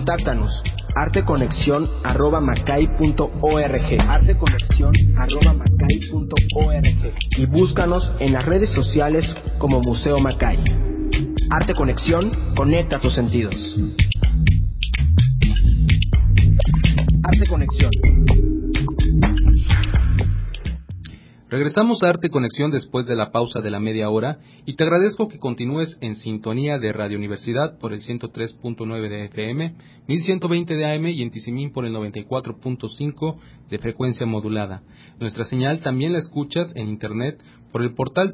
Contáctanos arteconexion@macay.org, arteconexion@macay.org, y búscanos en las redes sociales como Museo Macay. Arte Conexión, conecta tus sentidos. Arte Conexión. Regresamos a Arte Conexión después de la pausa de la media hora y te agradezco que continúes en sintonía de Radio Universidad por el 103.9 de FM, 1120 de AM y en Tizimín por el 94.5 de frecuencia modulada. Nuestra señal también la escuchas en internet por el portal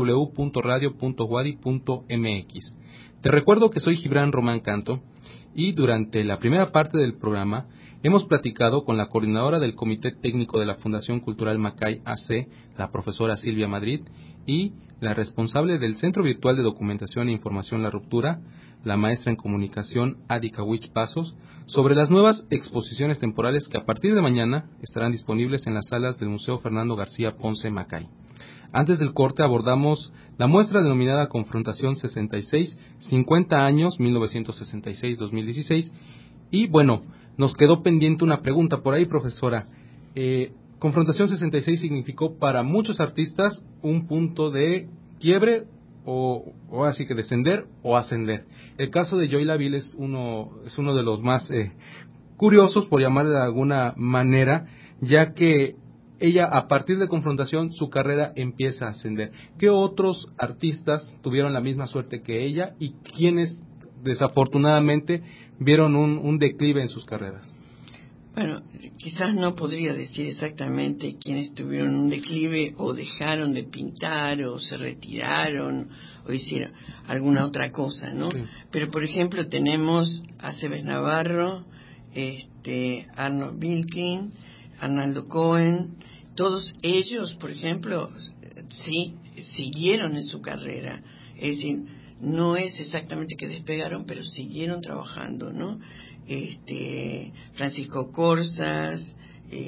www.radio.wadi.mx. Te recuerdo que soy Gibran Román Canto y durante la primera parte del programa hemos platicado con la coordinadora del Comité Técnico de la Fundación Cultural Macay AC, la profesora Silvia Madrid, y la responsable del Centro Virtual de Documentación e Información La Ruptura, la maestra en comunicación Adi Kawich Pasos, sobre las nuevas exposiciones temporales que a partir de mañana estarán disponibles en las salas del Museo Fernando García Ponce Macay. Antes del corte abordamos la muestra denominada Confrontación 66, 50 años, 1966-2016, y bueno, nos quedó pendiente una pregunta por ahí, profesora. Confrontación 66 significó para muchos artistas un punto de quiebre o así que descender o ascender. El caso de Joy Laville es uno de los más curiosos, por llamarle de alguna manera, ya que ella, a partir de Confrontación, su carrera empieza a ascender. ¿Qué otros artistas tuvieron la misma suerte que ella y quiénes desafortunadamente vieron un declive en sus carreras? Bueno, quizás no podría decir exactamente quiénes tuvieron un declive o dejaron de pintar o se retiraron o hicieron alguna otra cosa, ¿no? Sí. Pero, por ejemplo, tenemos a Cebes Navarro, Arnold Wilkin, Arnaldo Cohen. Todos ellos, por ejemplo, sí siguieron en su carrera. Es decir, no es exactamente que despegaron, pero siguieron trabajando, ¿no? Francisco Corsas,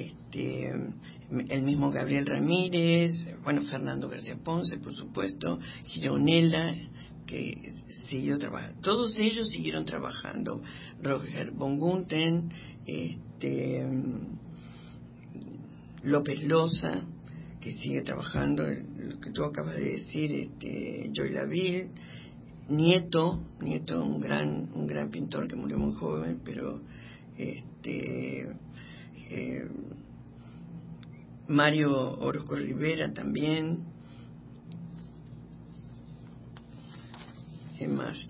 el mismo Gabriel Ramírez, bueno, Fernando García Ponce, por supuesto, Gironella, que siguió trabajando. Todos ellos siguieron trabajando. Roger von Gunten, López Loza, que sigue trabajando, lo que tú acabas de decir, Joy Laville, Nieto, un gran pintor que murió muy joven, pero Mario Orozco Rivera también. ¿Qué más?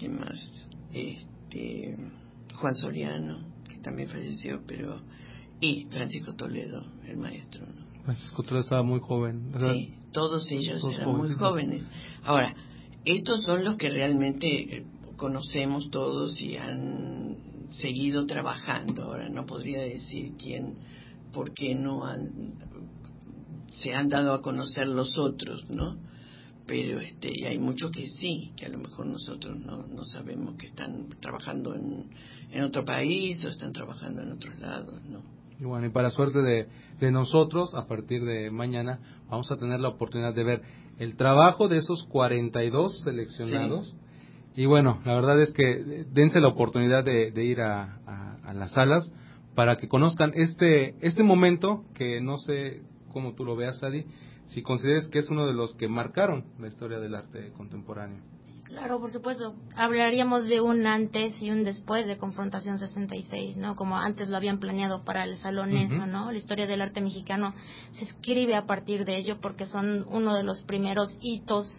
Juan Soriano, que también falleció, y Francisco Toledo, el maestro, ¿no? Francisco Toledo estaba muy joven, ¿verdad? Sí, todos ellos eran muy jóvenes. Ahora, estos son los que realmente conocemos todos y han seguido trabajando. Ahora, no podría decir por qué no se han dado a conocer los otros, ¿no? Pero y hay muchos que sí, que a lo mejor nosotros no sabemos que están trabajando en otro país o están trabajando en otros lados, ¿no? Y bueno, y para suerte de nosotros, a partir de mañana vamos a tener la oportunidad de ver el trabajo de esos 42 seleccionados. Sí. Y bueno, la verdad es que dense la oportunidad de ir a las salas para que conozcan este momento que no sé cómo tú lo veas, Adi, si consideres que es uno de los que marcaron la historia del arte contemporáneo. Claro, por supuesto. Hablaríamos de un antes y un después de Confrontación 66, ¿no? Como antes lo habían planeado para el Salón ESO, ¿no? La historia del arte mexicano se escribe a partir de ello porque son uno de los primeros hitos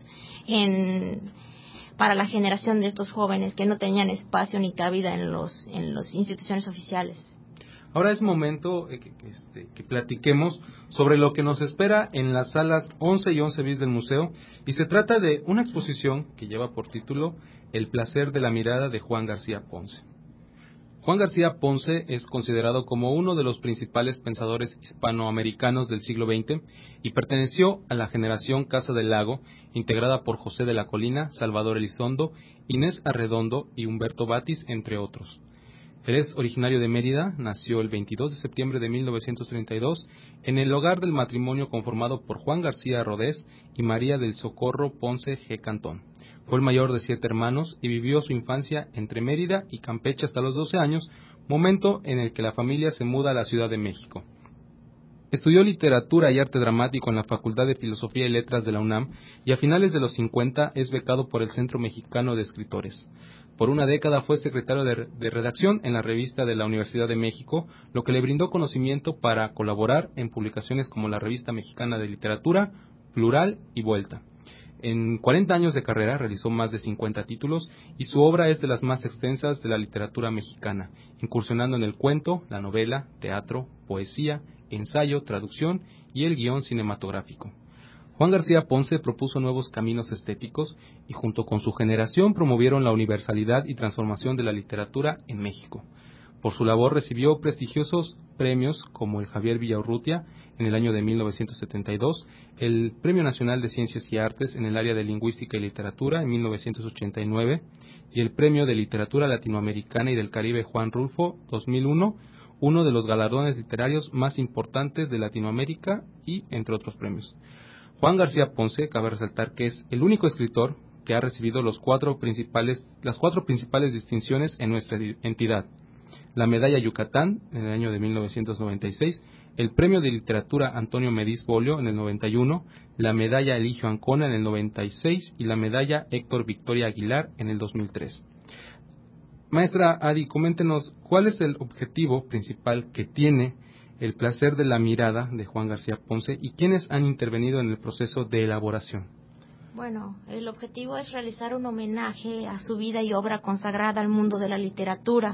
para la generación de estos jóvenes que no tenían espacio ni cabida en los instituciones oficiales. Ahora es momento que platiquemos sobre lo que nos espera en las salas 11 y 11 bis del museo, y se trata de una exposición que lleva por título El placer de la mirada de Juan García Ponce. Juan García Ponce es considerado como uno de los principales pensadores hispanoamericanos del siglo XX y perteneció a la generación Casa del Lago, integrada por José de la Colina, Salvador Elizondo, Inés Arredondo y Humberto Batis, entre otros. Él es originario de Mérida, nació el 22 de septiembre de 1932 en el hogar del matrimonio conformado por Juan García Rodés y María del Socorro Ponce G. Cantón. Fue el mayor de 7 hermanos y vivió su infancia entre Mérida y Campeche hasta los 12 años, momento en el que la familia se muda a la Ciudad de México. Estudió literatura y arte dramático en la Facultad de Filosofía y Letras de la UNAM y a finales de los 50 es becado por el Centro Mexicano de Escritores. Por una década fue secretario de redacción en la revista de la Universidad de México, lo que le brindó conocimiento para colaborar en publicaciones como la Revista Mexicana de Literatura, Plural y Vuelta. En 40 años de carrera realizó más de 50 títulos y su obra es de las más extensas de la literatura mexicana, incursionando en el cuento, la novela, teatro, poesía, ensayo, traducción y el guión cinematográfico. Juan García Ponce propuso nuevos caminos estéticos y junto con su generación promovieron la universalidad y transformación de la literatura en México. Por su labor recibió prestigiosos premios como el Javier Villaurrutia en el año de 1972, el Premio Nacional de Ciencias y Artes en el área de Lingüística y Literatura en 1989 y el Premio de Literatura Latinoamericana y del Caribe Juan Rulfo 2001, uno de los galardones literarios más importantes de Latinoamérica y entre otros premios. Juan García Ponce, cabe resaltar que es el único escritor que ha recibido las cuatro principales distinciones en nuestra entidad: la Medalla Yucatán en el año de 1996, el Premio de Literatura Antonio Mediz Bolio en el 91, la Medalla Eligio Ancona en el 96 y la Medalla Héctor Victoria Aguilar en el 2003. Maestra Adi, coméntenos cuál es el objetivo principal que tiene El placer de la mirada de Juan García Ponce y quiénes han intervenido en el proceso de elaboración. Bueno, el objetivo es realizar un homenaje a su vida y obra consagrada al mundo de la literatura.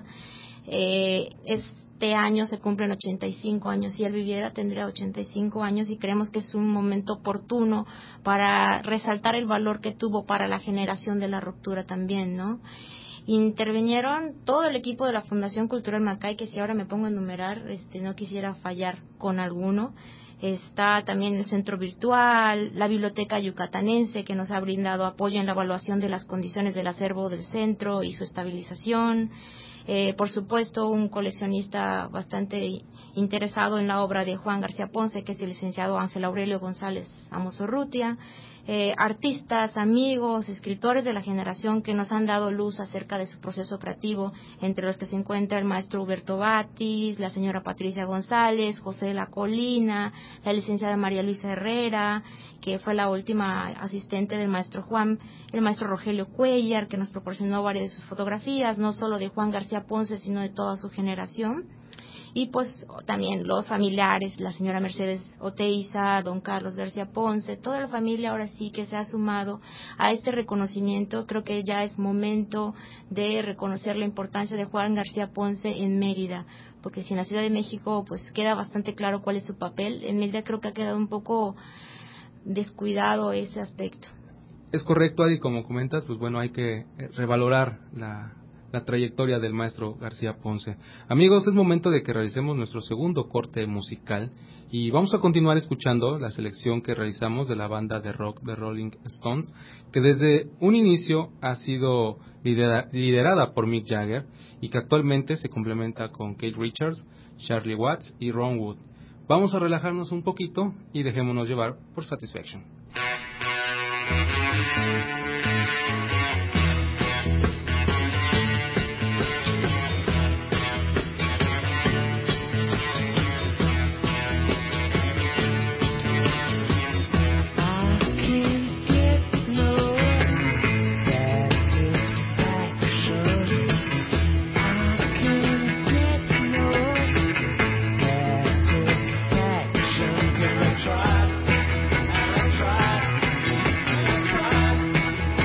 Este año se cumplen 85 años. Si él viviera tendría 85 años y creemos que es un momento oportuno para resaltar el valor que tuvo para la generación de la ruptura también, ¿no? Intervinieron todo el equipo de la Fundación Cultural Macay, que si ahora me pongo a enumerar, no quisiera fallar con alguno. Está también el centro virtual, la biblioteca yucatanense, que nos ha brindado apoyo en la evaluación de las condiciones del acervo del centro y su estabilización. Por supuesto, un coleccionista bastante interesado en la obra de Juan García Ponce, que es el licenciado Ángel Aurelio González Amosorrutia. Artistas, amigos, escritores de la generación que nos han dado luz acerca de su proceso creativo, entre los que se encuentra el maestro Huberto Batis, la señora Patricia González, José de la Colina, la licenciada María Luisa Herrera, que fue la última asistente del maestro Juan, el maestro Rogelio Cuellar, que nos proporcionó varias de sus fotografías, no solo de Juan García Ponce, sino de toda su generación. Y pues también los familiares, la señora Mercedes Oteiza, don Carlos García Ponce, toda la familia ahora sí que se ha sumado a este reconocimiento. Creo que ya es momento de reconocer la importancia de Juan García Ponce en Mérida, porque si en la Ciudad de México pues queda bastante claro cuál es su papel, en Mérida creo que ha quedado un poco descuidado ese aspecto. Es correcto, Adi, como comentas, pues bueno, hay que revalorar la trayectoria del maestro García Ponce. Amigos, es momento de que realicemos nuestro segundo corte musical y vamos a continuar escuchando la selección que realizamos de la banda de rock de Rolling Stones, que desde un inicio ha sido liderada por Mick Jagger y que actualmente se complementa con Keith Richards, Charlie Watts y Ron Wood. Vamos a relajarnos un poquito y dejémonos llevar por Satisfaction. I tried.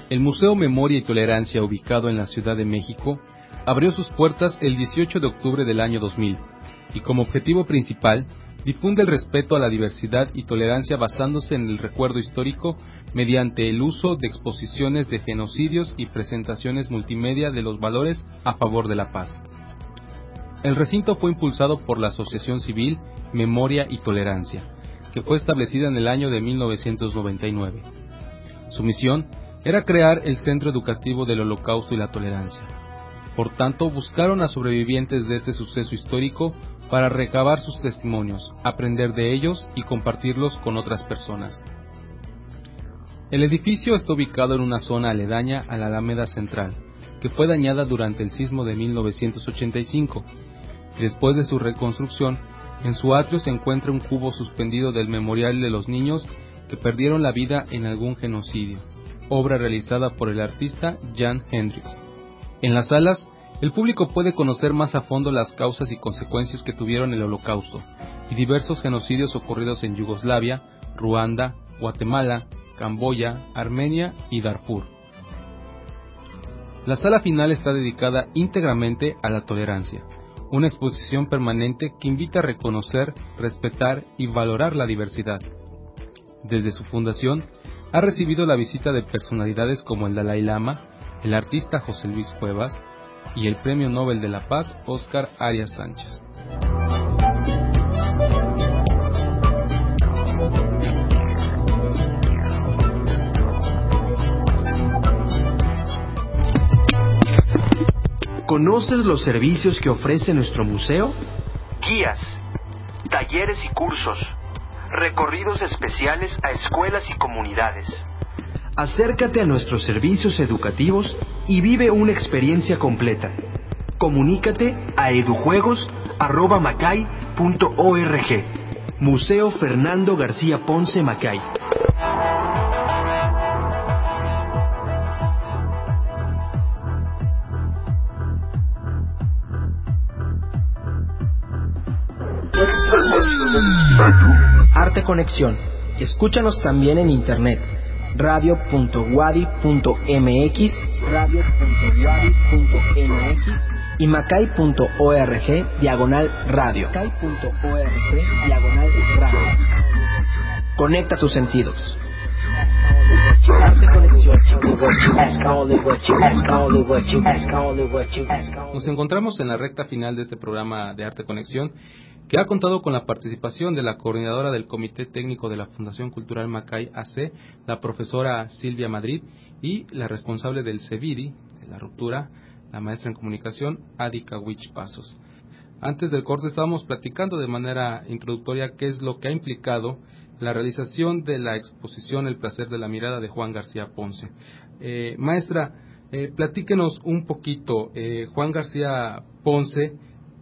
El Museo Memoria y Tolerancia, ubicado en la Ciudad de México, abrió sus puertas el 18 de octubre del año 2000 y como objetivo principal difunde el respeto a la diversidad y tolerancia basándose en el recuerdo histórico mediante el uso de exposiciones de genocidios y presentaciones multimedia de los valores a favor de la paz. El recinto fue impulsado por la Asociación Civil Memoria y Tolerancia, que fue establecida en el año de 1999. Su misión era crear el Centro Educativo del Holocausto y la Tolerancia. Por tanto, buscaron a sobrevivientes de este suceso histórico para recabar sus testimonios, aprender de ellos y compartirlos con otras personas. El edificio está ubicado en una zona aledaña a la Alameda Central, que fue dañada durante el sismo de 1985. Después de su reconstrucción, en su atrio se encuentra un cubo suspendido del Memorial de los Niños que perdieron la vida en algún genocidio, obra realizada por el artista Jan Hendricks. En las salas, el público puede conocer más a fondo las causas y consecuencias que tuvieron el Holocausto y diversos genocidios ocurridos en Yugoslavia, Ruanda, Guatemala, Camboya, Armenia y Darfur. La sala final está dedicada íntegramente a la tolerancia, una exposición permanente que invita a reconocer, respetar y valorar la diversidad. Desde su fundación, ha recibido la visita de personalidades como el Dalai Lama, el artista José Luis Cuevas y el Premio Nobel de la Paz Óscar Arias Sánchez. ¿Conoces los servicios que ofrece nuestro museo? Guías, talleres y cursos, recorridos especiales a escuelas y comunidades. Acércate a nuestros servicios educativos y vive una experiencia completa. Comunícate a edujuegos@macay.org. Museo Fernando García Ponce Macay. Arte Conexión. Escúchanos también en internet. radio.wadi.mx, radio.wadi.mx y macay.org/radio. Macay.org/radio. Conecta tus sentidos. Arte Conexión. Nos encontramos en la recta final de este programa de Arte Conexión, que ha contado con la participación de la coordinadora del Comité Técnico de la Fundación Cultural Macay AC, la profesora Silvia Madrid, y la responsable del CEVIRI, de la ruptura, la maestra en comunicación, Adi Kawich Pasos. Antes del corte estábamos platicando de manera introductoria qué es lo que ha implicado la realización de la exposición El placer de la mirada de Juan García Ponce. Maestra, platíquenos un poquito. Juan García Ponce,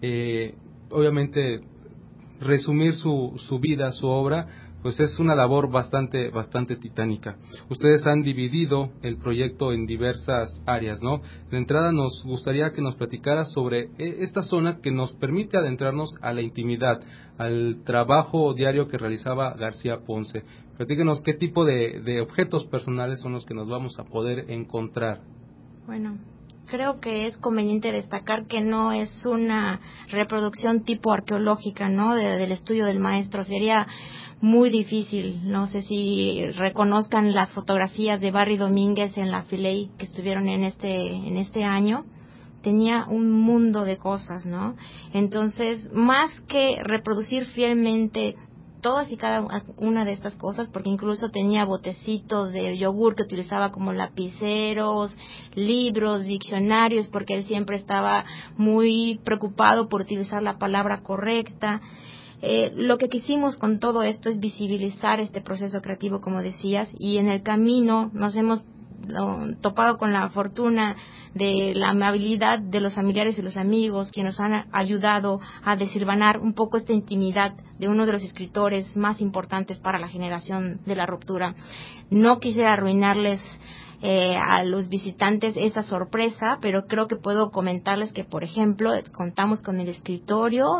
obviamente resumir su vida, su obra, pues es una labor bastante titánica. Ustedes han dividido el proyecto en diversas áreas, ¿no? De entrada nos gustaría que nos platicara sobre esta zona que nos permite adentrarnos a la intimidad, al trabajo diario que realizaba García Ponce. Platíquenos qué tipo de objetos personales son los que nos vamos a poder encontrar. Bueno, creo que es conveniente destacar que no es una reproducción tipo arqueológica, ¿no? Del estudio del maestro. Sería muy difícil. No sé si reconozcan las fotografías de Barry Domínguez en la Filey que estuvieron en este año. Tenía un mundo de cosas, ¿no? Entonces, más que reproducir fielmente todas y cada una de estas cosas, porque incluso tenía botecitos de yogur que utilizaba como lapiceros, libros, diccionarios, porque él siempre estaba muy preocupado por utilizar la palabra correcta. Lo que quisimos con todo esto es visibilizar este proceso creativo, como decías, y en el camino nos hemos topado con la fortuna de la amabilidad de los familiares y los amigos, quienes nos han ayudado a desilvanar un poco esta intimidad de uno de los escritores más importantes para la generación de la ruptura. No quisiera arruinarles a los visitantes esa sorpresa, pero creo que puedo comentarles que, por ejemplo, contamos con el escritorio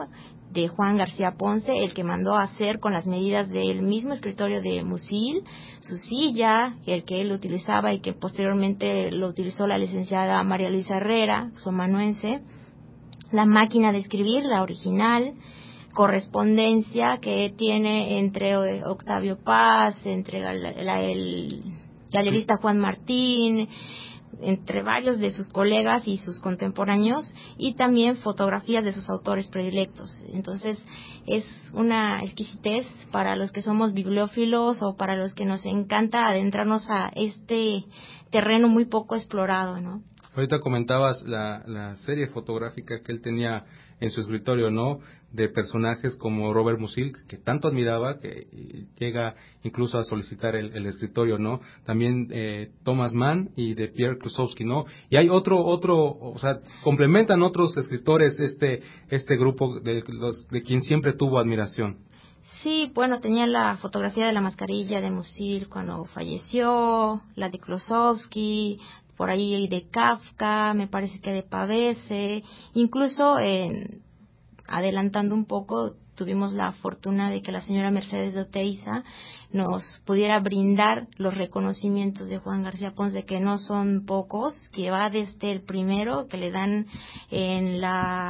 de Juan García Ponce, el que mandó a hacer con las medidas del mismo escritorio de Musil, su silla, el que él utilizaba y que posteriormente lo utilizó la licenciada María Luisa Herrera, somanuense, la máquina de escribir, la original, correspondencia que tiene entre Octavio Paz, entre el galerista Juan Martín, entre varios de sus colegas y sus contemporáneos, y también fotografías de sus autores predilectos. Entonces es una exquisitez para los que somos bibliófilos o para los que nos encanta adentrarnos a este terreno muy poco explorado, ¿no? Ahorita comentabas la serie fotográfica que él tenía en su escritorio, ¿no? De personajes como Robert Musil, que tanto admiraba, que llega incluso a solicitar el escritorio, ¿no? También Thomas Mann y de Pierre Klusowski, ¿no? Y hay otro, o sea, complementan otros escritores este grupo de quien siempre tuvo admiración. Sí, bueno, tenía la fotografía de la mascarilla de Musil cuando falleció, la de Klusowski, por ahí de Kafka, me parece que de Pavese, incluso adelantando un poco, tuvimos la fortuna de que la señora Mercedes de Oteiza nos pudiera brindar los reconocimientos de Juan García Ponce, que no son pocos, que va desde el primero que le dan en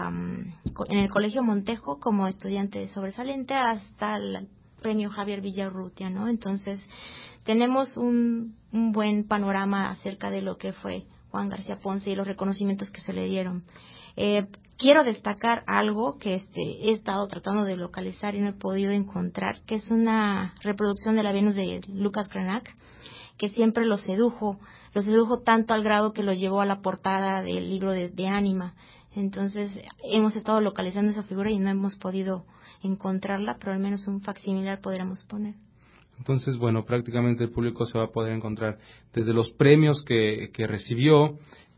el Colegio Montejo como estudiante sobresaliente hasta el premio Javier Villarrutia, ¿no? Entonces tenemos un buen panorama acerca de lo que fue Juan García Ponce y los reconocimientos que se le dieron. Quiero destacar algo que he estado tratando de localizar y no he podido encontrar, que es una reproducción de la Venus de Lucas Cranach, que siempre lo sedujo tanto al grado que lo llevó a la portada del libro de Ánima. Entonces hemos estado localizando esa figura y no hemos podido encontrarla, pero al menos un facsimilar podríamos poner. Entonces, bueno, prácticamente el público se va a poder encontrar desde los premios que recibió,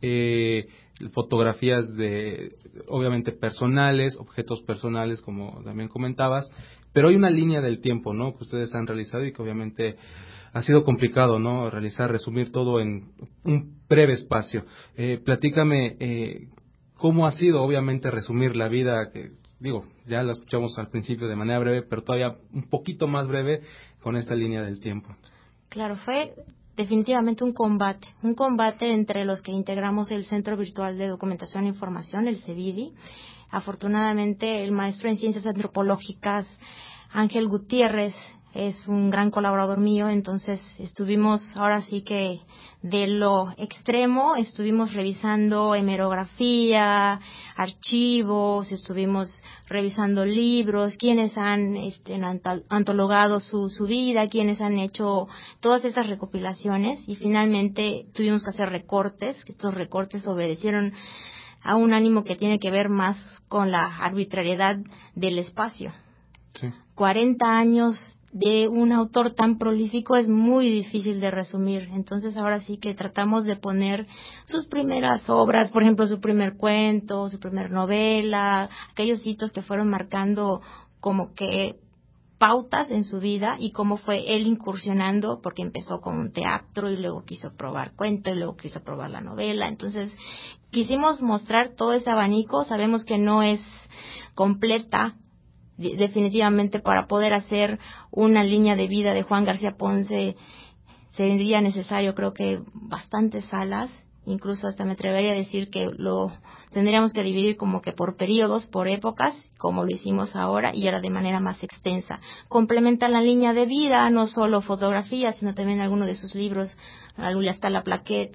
fotografías de, obviamente, personales, objetos personales, como también comentabas, pero hay una línea del tiempo, ¿no?, que ustedes han realizado y que obviamente ha sido complicado, ¿no?, resumir todo en un breve espacio. Platícame, ¿cómo ha sido, obviamente, resumir la vida que, digo, ya la escuchamos al principio de manera breve, pero todavía un poquito más breve con esta línea del tiempo? Claro, fue definitivamente un combate entre los que integramos el Centro Virtual de Documentación e Información, el CEVIDI. Afortunadamente, el maestro en Ciencias Antropológicas, Ángel Gutiérrez, es un gran colaborador mío, entonces estuvimos ahora sí que de lo extremo, estuvimos revisando hemerografía, archivos, estuvimos revisando libros, quienes han antologado su vida, quienes han hecho todas estas recopilaciones, y finalmente tuvimos que hacer recortes, que estos recortes obedecieron a un ánimo que tiene que ver más con la arbitrariedad del espacio. Sí. 40 años de un autor tan prolífico es muy difícil de resumir, entonces ahora sí que tratamos de poner sus primeras obras, por ejemplo su primer cuento, su primer novela, aquellos hitos que fueron marcando como que pautas en su vida y cómo fue él incursionando, porque empezó con un teatro y luego quiso probar cuento y luego quiso probar la novela. Entonces quisimos mostrar todo ese abanico. Sabemos que no es completa, definitivamente. Para poder hacer una línea de vida de Juan García Ponce sería necesario, creo que, bastantes salas. Incluso hasta me atrevería a decir que lo tendríamos que dividir como que por periodos, por épocas, como lo hicimos ahora, y ahora de manera más extensa. Complementa la línea de vida, no solo fotografías, sino también algunos de sus libros. Hasta la plaquette,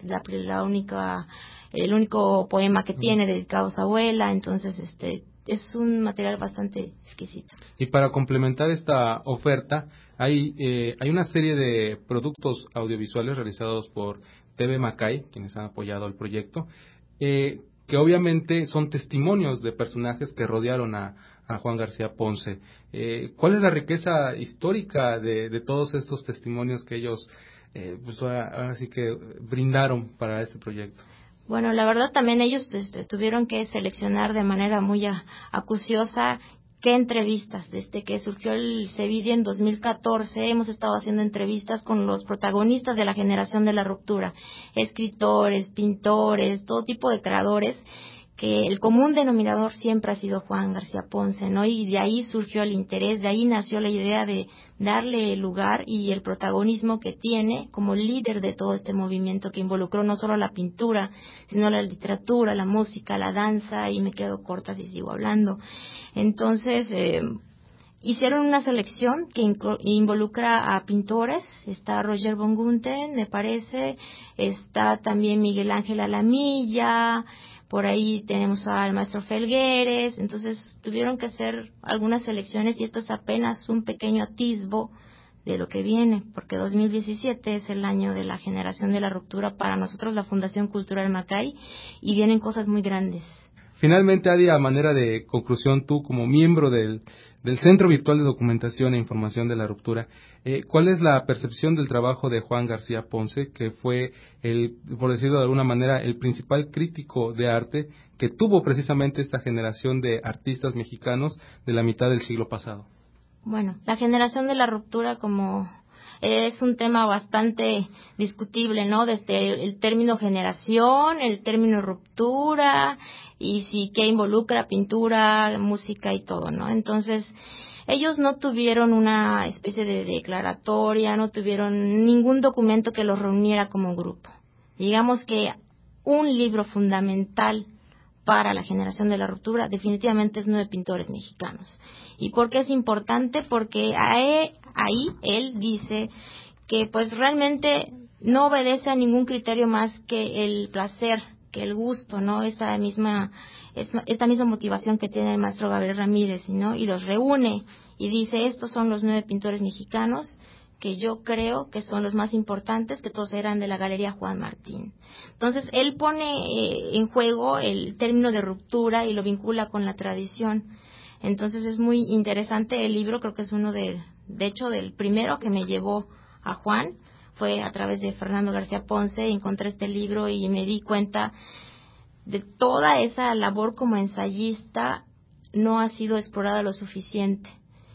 el único poema que tiene dedicado a su abuela. Entonces, es un material bastante exquisito. Y para complementar esta oferta, hay una serie de productos audiovisuales realizados por TV Macay, quienes han apoyado el proyecto, que obviamente son testimonios de personajes que rodearon a Juan García Ponce. ¿Cuál es la riqueza histórica de todos estos testimonios que ellos pues ahora sí que brindaron para este proyecto? Bueno, la verdad también ellos tuvieron que seleccionar de manera muy acuciosa qué entrevistas. Desde que surgió el CEVIDI en 2014 hemos estado haciendo entrevistas con los protagonistas de la generación de la ruptura, escritores, pintores, todo tipo de creadores que el común denominador siempre ha sido Juan García Ponce, ¿no? Y de ahí surgió el interés, de ahí nació la idea de darle el lugar y el protagonismo que tiene como líder de todo este movimiento que involucró no solo la pintura, sino la literatura, la música, la danza, y me quedo corta si sigo hablando. Entonces, hicieron una selección que involucra a pintores, está Roger von Gunthen, me parece, está también Miguel Ángel Alamilla, por ahí tenemos al maestro Felgueres, entonces tuvieron que hacer algunas selecciones y esto es apenas un pequeño atisbo de lo que viene, porque 2017 es el año de la generación de la ruptura para nosotros, la Fundación Cultural Macay, y vienen cosas muy grandes. Finalmente, Adi, a manera de conclusión, tú como miembro del Centro Virtual de Documentación e Información de la Ruptura, ¿cuál es la percepción del trabajo de Juan García Ponce, que fue, por decirlo de alguna manera, el principal crítico de arte que tuvo precisamente esta generación de artistas mexicanos de la mitad del siglo pasado? Bueno, la generación de la ruptura como es un tema bastante discutible, ¿no? Desde el término generación, el término ruptura, y si que involucra pintura, música y todo, ¿no? Entonces, ellos no tuvieron una especie de declaratoria, no tuvieron ningún documento que los reuniera como grupo. Digamos que un libro fundamental para la generación de la ruptura definitivamente es 9 pintores mexicanos. ¿Y por qué es importante? Porque ahí él dice que pues realmente no obedece a ningún criterio más que el placer, que el gusto, ¿no? Esta misma motivación que tiene el maestro Gabriel Ramírez, ¿no? Y los reúne y dice, estos son los 9 pintores mexicanos que yo creo que son los más importantes, que todos eran de la Galería Juan Martín. Entonces, él pone en juego el término de ruptura y lo vincula con la tradición. Entonces, es muy interesante el libro, creo que es uno de hecho, del primero que me llevó a Juan, fue a través de Fernando García Ponce, encontré este libro y me di cuenta de toda esa labor como ensayista no ha sido explorada lo suficiente.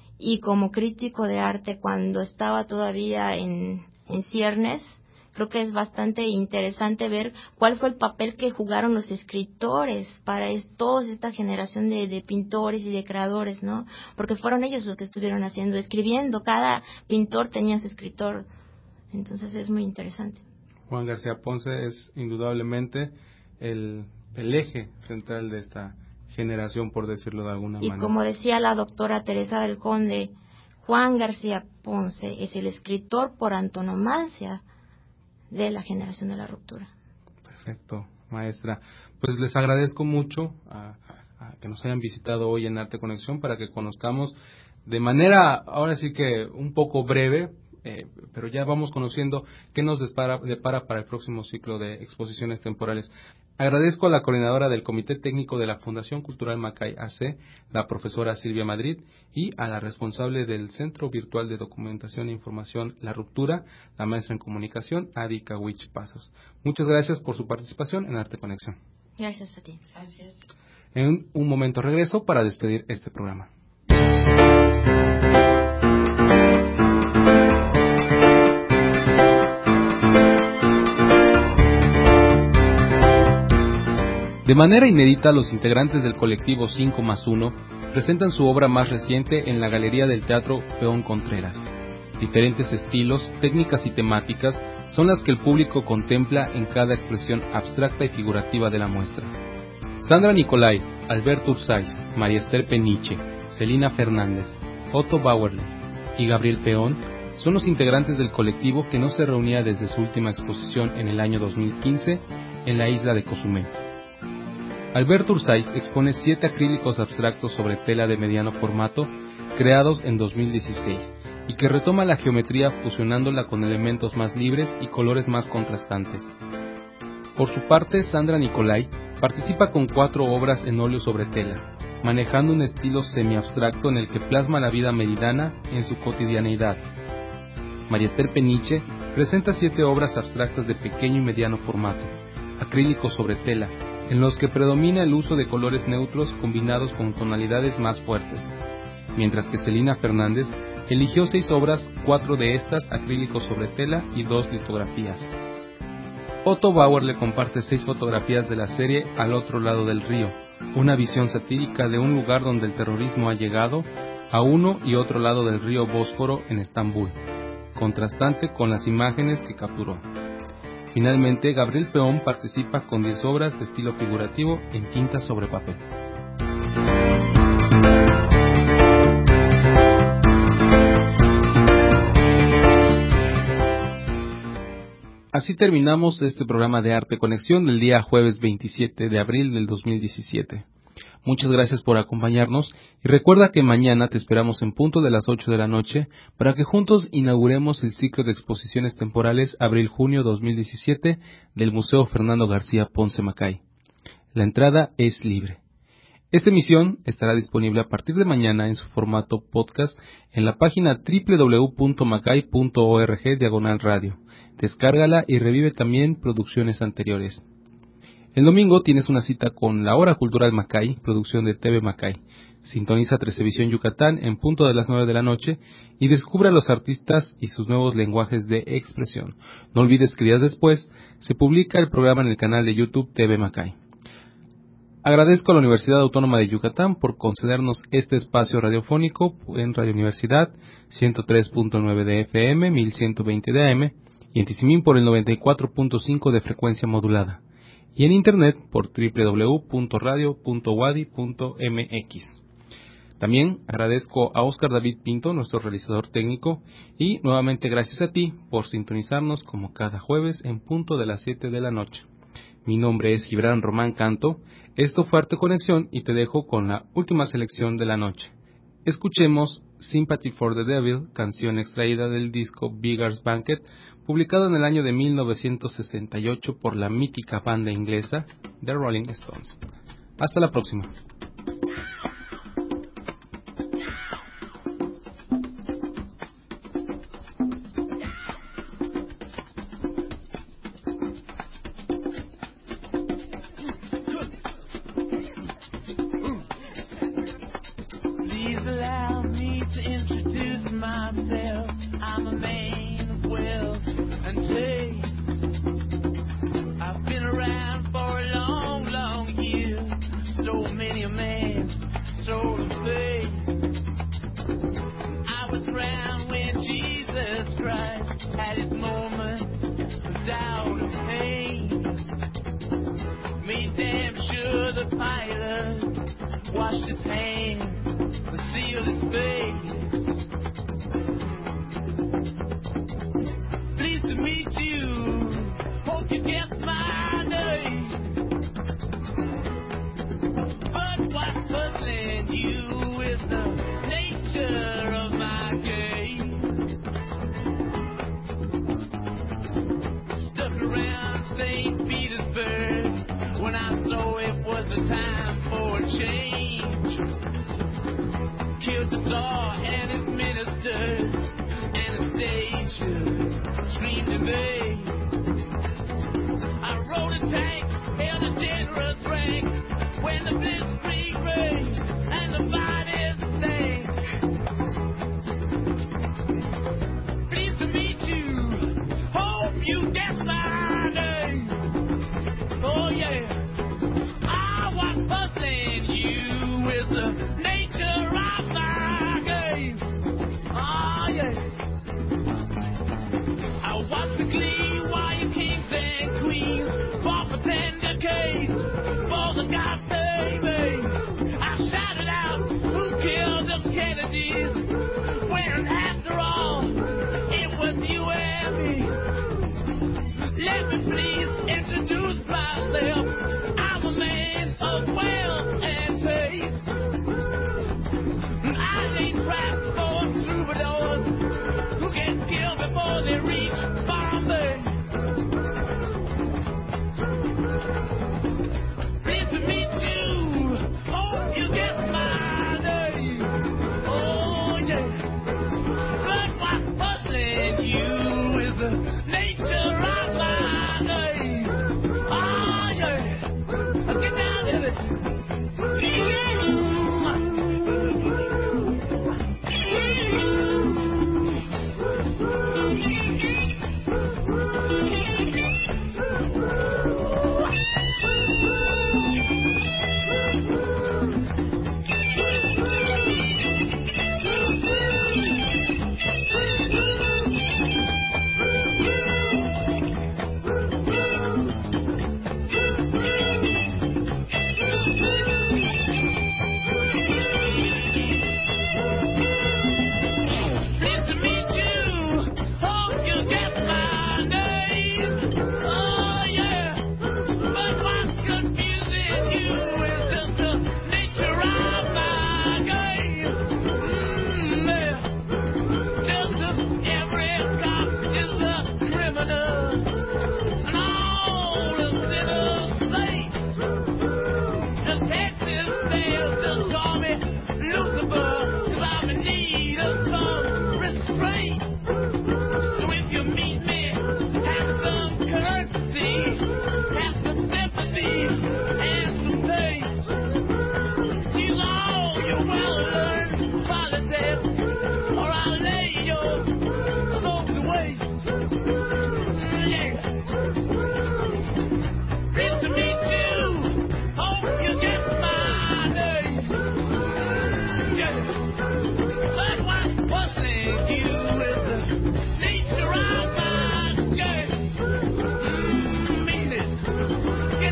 Y como crítico de arte, cuando estaba todavía en ciernes, creo que es bastante interesante ver cuál fue el papel que jugaron los escritores para toda esta generación de pintores y de creadores, ¿no? Porque fueron ellos los que estuvieron escribiendo, cada pintor tenía su escritor, entonces es muy interesante. Juan García Ponce es indudablemente el eje central de esta generación, por decirlo de alguna manera. Y como decía la doctora Teresa del Conde, Juan García Ponce es el escritor por antonomasia de la generación de la ruptura. Perfecto, maestra. Pues les agradezco mucho a que nos hayan visitado hoy en Arte Conexión para que conozcamos de manera, ahora sí que un poco breve, pero ya vamos conociendo qué nos depara para el próximo ciclo de exposiciones temporales. Agradezco a la coordinadora del Comité Técnico de la Fundación Cultural Macay AC, la profesora Silvia Madrid, y a la responsable del Centro Virtual de Documentación e Información La Ruptura, la maestra en comunicación, Adi Kawich Pasos. Muchas gracias por su participación en Arte Conexión. Gracias a ti. Gracias. En un momento regreso para despedir este programa. De manera inédita, los integrantes del colectivo 5+1 presentan su obra más reciente en la Galería del Teatro Peón Contreras. Diferentes estilos, técnicas y temáticas son las que el público contempla en cada expresión abstracta y figurativa de la muestra. Sandra Nicolai, Alberto Ursáiz, María Esther Peniche, Celina Fernández, Otto Bauerle y Gabriel Peón son los integrantes del colectivo que no se reunía desde su última exposición en el año 2015 en la isla de Cozumel. Alberto Ursáiz expone 7 acrílicos abstractos sobre tela de mediano formato creados en 2016 y que retoma la geometría fusionándola con elementos más libres y colores más contrastantes. Por su parte, Sandra Nicolai participa con 4 obras en óleo sobre tela, manejando un estilo semiabstracto en el que plasma la vida meridana en su cotidianeidad. María Esther Peniche presenta 7 obras abstractas de pequeño y mediano formato, acrílicos sobre tela, en los que predomina el uso de colores neutros combinados con tonalidades más fuertes, mientras que Celina Fernández eligió 6 obras, 4 de estas acrílicos sobre tela y 2 litografías. Otto Bauer le comparte 6 fotografías de la serie Al otro lado del río, una visión satírica de un lugar donde el terrorismo ha llegado a uno y otro lado del río Bósforo en Estambul, contrastante con las imágenes que capturó. Finalmente, Gabriel Peón participa con 10 obras de estilo figurativo en tinta sobre papel. Así terminamos este programa de Arte Conexión del día jueves 27 de abril del 2017. Muchas gracias por acompañarnos y recuerda que mañana te esperamos en punto de las 8 de la noche para que juntos inauguremos el ciclo de exposiciones temporales abril-junio 2017 del Museo Fernando García Ponce Macay. La entrada es libre. Esta emisión estará disponible a partir de mañana en su formato podcast en la página www.macay.org/radio. Descárgala y revive también producciones anteriores. El domingo tienes una cita con la Hora Cultural Macay, producción de TV Macay. Sintoniza Televisión Yucatán en punto de las 9 de la noche y descubre a los artistas y sus nuevos lenguajes de expresión. No olvides que días después se publica el programa en el canal de YouTube TV Macay. Agradezco a la Universidad Autónoma de Yucatán por concedernos este espacio radiofónico en Radio Universidad 103.9 de FM, 1120 de AM y en Tizimín por el 94.5 de frecuencia modulada y en internet por www.radio.wadi.mx. También agradezco a Óscar David Pinto, nuestro realizador técnico, y nuevamente gracias a ti por sintonizarnos como cada jueves en punto de las 7 de la noche. Mi nombre es Gibran Román Canto, esto fue Arte Conexión y te dejo con la última selección de la noche. Escuchemos Sympathy for the Devil, canción extraída del disco Beggars Banquet, publicado en el año de 1968 por la mítica banda inglesa The Rolling Stones. Hasta la próxima. The nature of my game.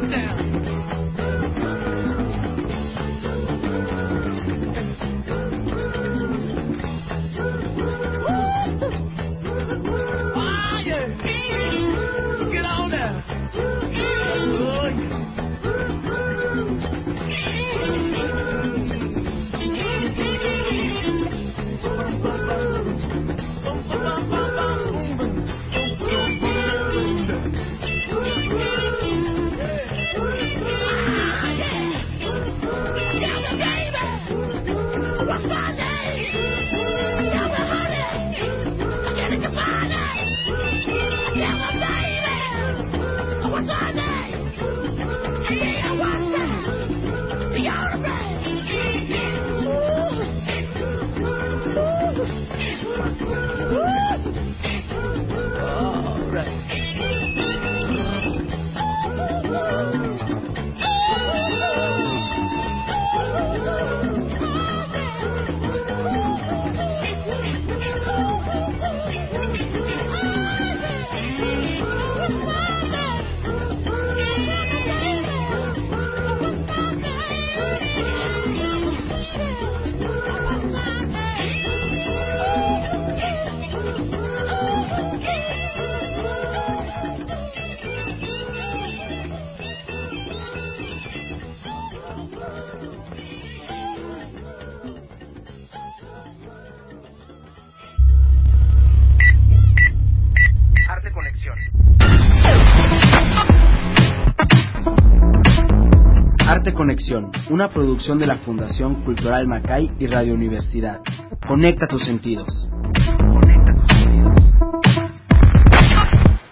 Arte Conexión, una producción de la Fundación Cultural Macay y Radio Universidad. Conecta tus sentidos.